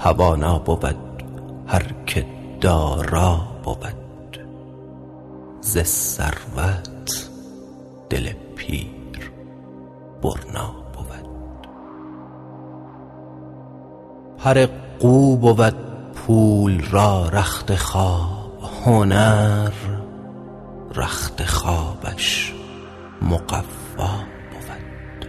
توانا بود هر که دارا بود. ز ثروت دل پیر برنا بود. پر قو بود پول را رخت خواب، هنر رخت خوابش مقوا بود.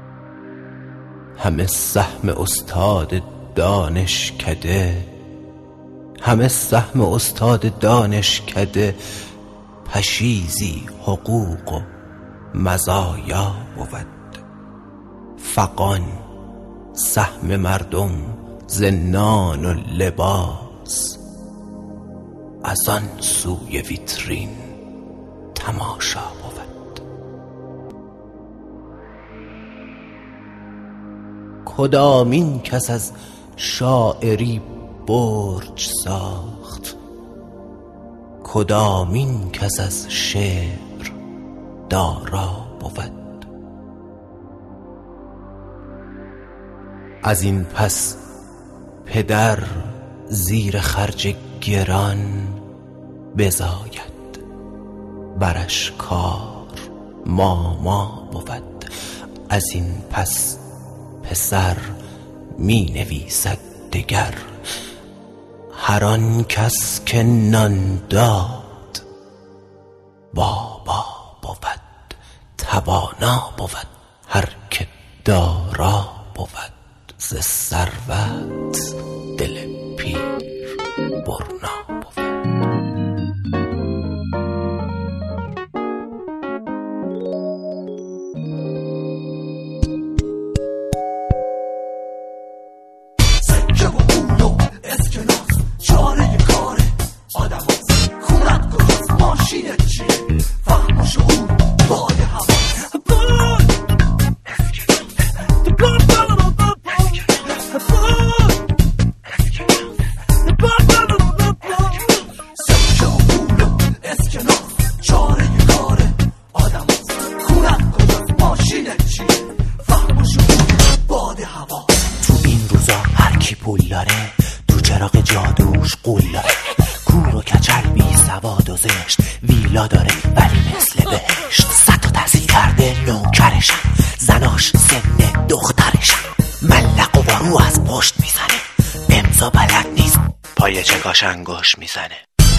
همه سهم استاد دانشکده، همه سهم استاد دانشکده، پشیزی حقوق و مزایا بود. فغان سهم مردم ز نان و لباس، از آن سوی ویترین تماشا بود. کدامین کس از شاعری برج ساخت، کدامین کس از شعر دارا بود. از این پس پدر زیر خرج گران بزاید، برش کار ماما بود. از این پس پسر می نویسد دگر، هر آن کس که نان داد بابا بود. توانا بود هر که دارا بود. ز ثروت دل پیر برنا بود. سکه و پول و اسکناس چاره کاره آدم هست. خونت کجاست؟ ماشینت چیه؟ فهم و شعور باد هواست. پول داره تو چراغ جادوش قول داره، کور و کچل بی سواد و زشت ویلا داره ولی مثل بهشت. 100 تا تحصیل کرده نوکرشن، زناش سن دخترشن، ملق و وارو از پشت میزنه، امضا بلد نیست پای چکاش انگوش میزنه.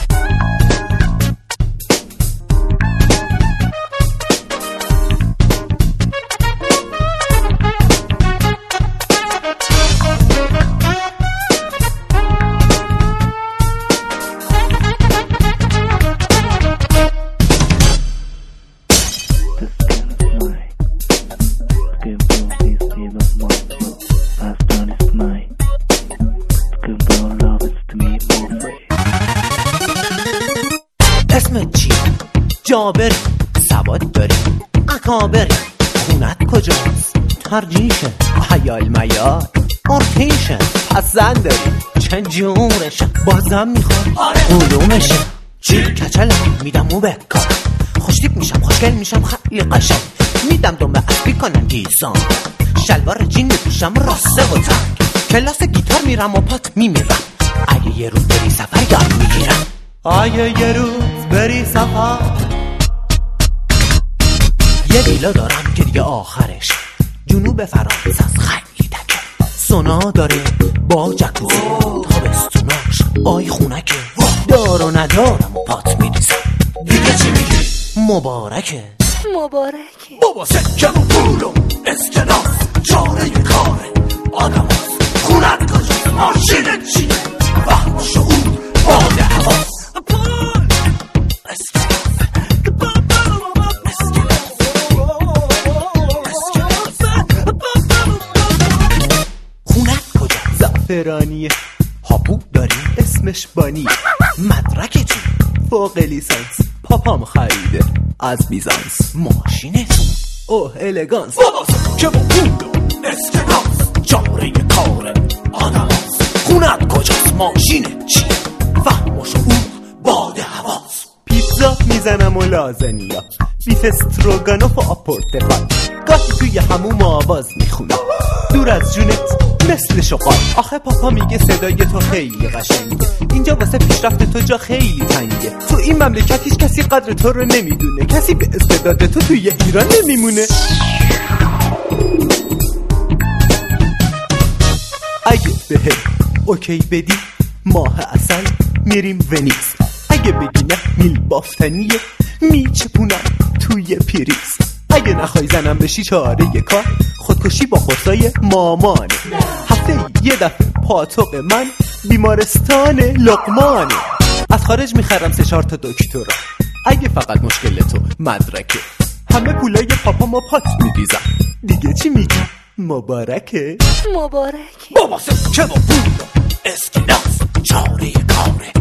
اسمت چیه؟ جابر سواد داری اکابری، خونت کجاست؟ ترجیشه حیال میال ارتیشه، پس زن داری چه جورشه؟ بازم میخواد علومشه. چی؟ کچله میدم او بکار، خوشتیپ میشم خوشگل میشم خیلی قشنگ، میدم دنبه اسبی کنن گیسان، شلوار جین میپوشم راسته و تنگ، کلاس گیتار میرم و پات میمیرم، اگه یه روز بری سفر یاد میگیرم. اگه یه روز بری سفر یه ویلا دارم که دیگه آخرش جنوب فرانسه از خیلی تکه، سونا داره با جکوزی، تابستوناش آی خونکه، دار و ندارم و پات میریزم، دیگه چی میگی؟ مبارکه بابا سکه و پول و اسکناس چاره کاره آدم هست. خونت کجاست؟ ماشینت چیه؟ فهم و شعور باد هواست. زعفرانیه، هاپو داری اسمش بانی، مدرکتون فوق لیسانس پاپام خریده از بیزانس، ماشینتون اوه الگانس. بابا سکه و پول و اسکناس چاره کاره آدم هست. خونت کجاست؟ ماشینت چیه؟ فهم و شعور باد هواست. پیتزا میزنم و لازانیا، بیف استروگانوف و آپورتفال، گاهی توی هموم آواز میخونم، دور از جونت مثل شغال. آخه پاپا میگه صدای تو خیلی قشنگه، اینجا واسه پیشرفت تو جا خیلی تنگه. تو این مملکت هیچ کسی قدر تو رو نمیدونه، کسی به استعداد تو توی ایران نمیمونه. اگه بهت اوکی بدی ماه اصل میریم ونیز، اگه بگی نه میل بافتنیه میچپونم توی پریز. اگه نخوای زنم بشی چاره کار، خودکشی با قرصای مامانه. هفته یه دفعه پاتوق من بیمارستان لقمانه. از خارج میخرم 3-4 تا دکترا، اگه فقط مشکل تو مدرکه. همه پولای پاپا ما پات میریزم، دیگه چی میگی؟ مبارکه. بابا سکه و پول اسکناس چاره کاره